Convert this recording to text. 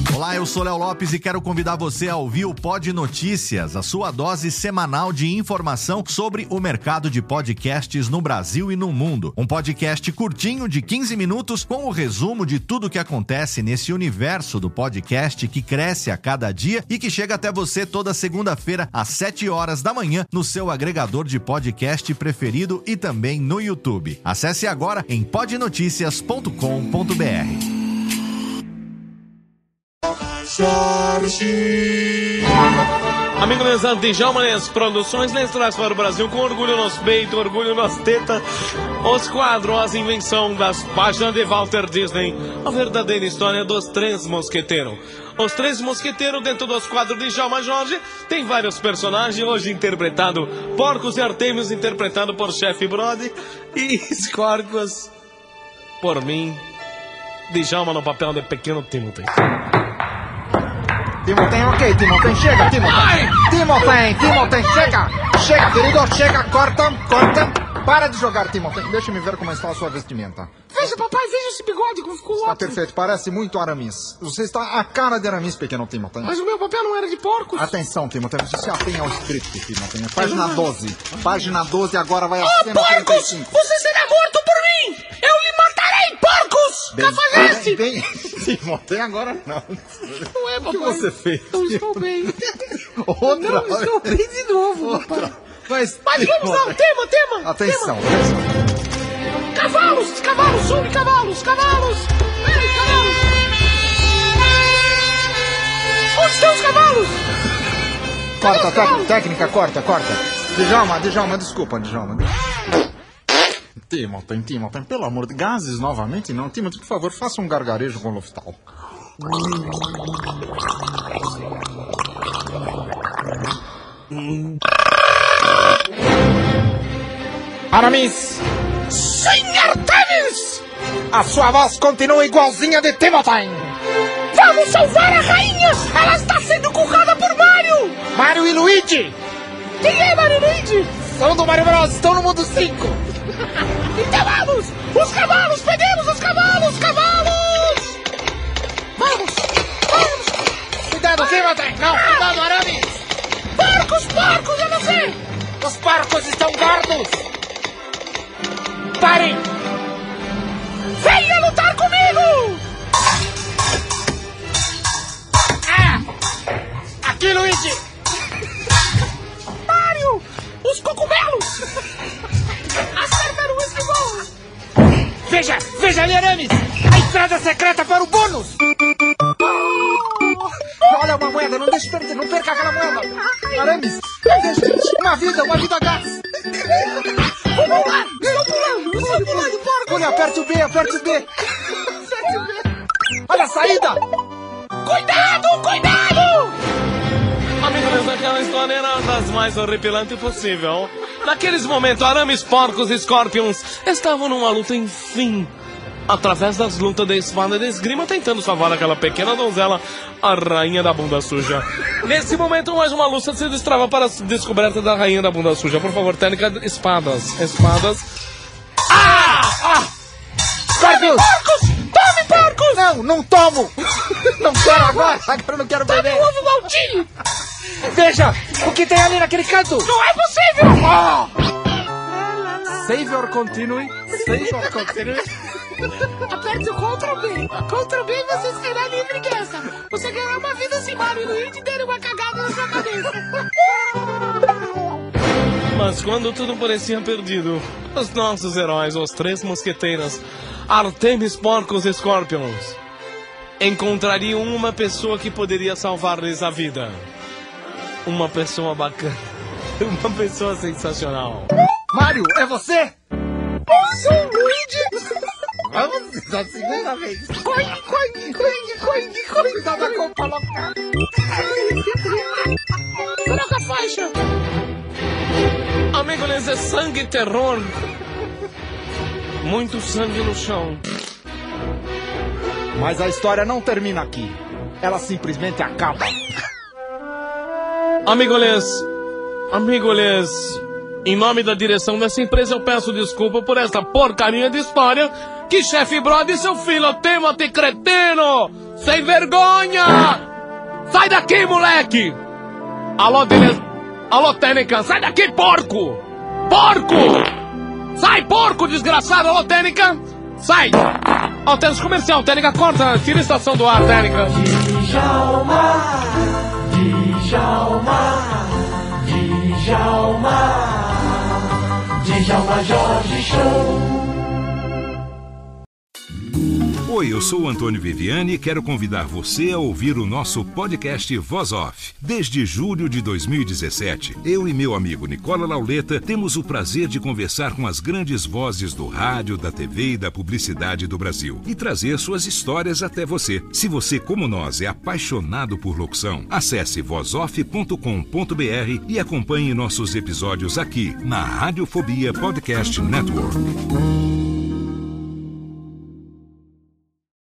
Olá, eu sou Léo Lopes e quero convidar você a ouvir o Pod Notícias, a sua dose semanal de informação sobre o mercado de podcasts no Brasil e no mundo. Um podcast curtinho de 15 minutos com o resumo de tudo o que acontece nesse universo do podcast que cresce a cada dia e que chega até você toda segunda-feira às 7 horas da manhã no seu agregador de podcast preferido e também no YouTube. Acesse agora em podnoticias.com.br. Amigo Lesante, Jalmanes Produções lhes traz para o Brasil com orgulho nos peitos, orgulho nas tetas, os quadros, as invenções das páginas de Walter Disney, a verdadeira história dos Três Mosqueteiros. Os Três Mosqueteiros dentro dos quadros de Djalma Jorge tem vários personagens, hoje interpretado Porcos e Artêmios, interpretado por Chef Brody, e Scorpions por mim, Djalma no papel de pequeno Timothy. Timothy, ok, Timothy, chega, Timothy. Timothy, chega, querido, chega, corta. Para de jogar, Timothy. Deixa-me ver como está a sua vestimenta. Veja, papai, veja esse bigode como ficou Está ótimo. perfeito, parece muito Aramis. Você está a cara de Aramis, pequeno Timothy. Mas o meu papel não era de porcos. Atenção, Timothy, você se atenha ao script, Timothy. Página 12. Página 12, agora vai a cena porcos! 35. Você será morto por mim! Eu lhe matarei, porcos! Cafajeste! Bem, Timothy, agora não. Não é, papai. O que você fez? Não estou bem. Outra. Não estou bem de novo, papai. Mas Vamos lá, tema. Atenção. Cavalos, som de cavalos. Ei, cavalos. Onde estão os cavalos? Corta, técnica, corta. Djalma, desculpa, Djalma. Timothy, pelo amor de gases novamente não. Timothy, por favor, faça um gargarejo com o Loftal. Aramis! Senhor Tênis! A sua voz continua igualzinha de Timothy! Vamos salvar a rainha! Ela está sendo currada por Mario! Mario e Luigi! Quem é Mario e Luigi? São do Mario Bros, estão no mundo 5! Então vamos! Os cavalos! Peguemos os cavalos! Vamos! Cuidado, Timothy! Não, cuidado, Aramis! Porcos, é você! Os porcos estão gordos! Parem! Venha lutar comigo! Aqui, Luigi! Mario! Os cogumelos! As tartarugas que voam! Veja ali, Aramis! A entrada secreta para o bônus! Olha uma moeda, não deixe perder, não perca aquela moeda! Aramis, uma vida gás! Vamos lá! Estou pulando, porco! Olha, aperte o B! Olha a saída! Cuidado! Amigos, aquela história era das mais horripilantes possível. Naqueles momentos, Aramis, Porcos e Scorpions estavam numa luta, enfim, através das lutas de espada e de esgrima, tentando salvar aquela pequena donzela, a rainha da bunda suja. Nesse momento, mais uma luta se destrava para a descoberta da rainha da bunda suja. Por favor, técnica, espadas. Scorpions! Porcos! Tome, porcos! Não tomo! Não quero agora eu não quero beber! Tome o ovo maltinho! Veja! O que tem ali naquele canto! Não é possível! Savior continue! Aperte o Ctrl B. Ctrl B e você será livre dessa. Você ganhará uma vida sem Mario e Luigi derem uma cagada na sua cabeça. Mas quando tudo parecia perdido, os nossos heróis, os Três Mosqueteiros, Artemis, Porcos e Scorpions, encontrariam uma pessoa que poderia salvar-lhes a vida. Uma pessoa bacana. Uma pessoa sensacional. Mario, é você? Sou o Luigi. Vamos, da segunda vez. Coing. Cuidado da copa local. Coloca a faixa. Amigo, eles é sangue e terror. Muito sangue no chão. Mas a história não termina aqui. Ela simplesmente acaba. Amigoles, em nome da direção dessa empresa eu peço desculpa por essa porcaria de história que Chef Brody e seu filho Timothy cretino Sem vergonha! Sai daqui, moleque! Alô, Técnica, sai daqui, porco! Porco! Sai, porco, desgraçado! Alô, Técnica! Sai! Ó, temos comercial, Técnica, corta, tira a estação do ar, Técnica. Djalma Jorge Show. Oi, eu sou o Antônio Viviani e quero convidar você a ouvir o nosso podcast Voz Off. Desde julho de 2017, eu e meu amigo Nicola Lauleta temos o prazer de conversar com as grandes vozes do rádio, da TV e da publicidade do Brasil e trazer suas histórias até você. Se você, como nós, é apaixonado por locução, acesse vozoff.com.br e acompanhe nossos episódios aqui na Radiofobia Podcast Network.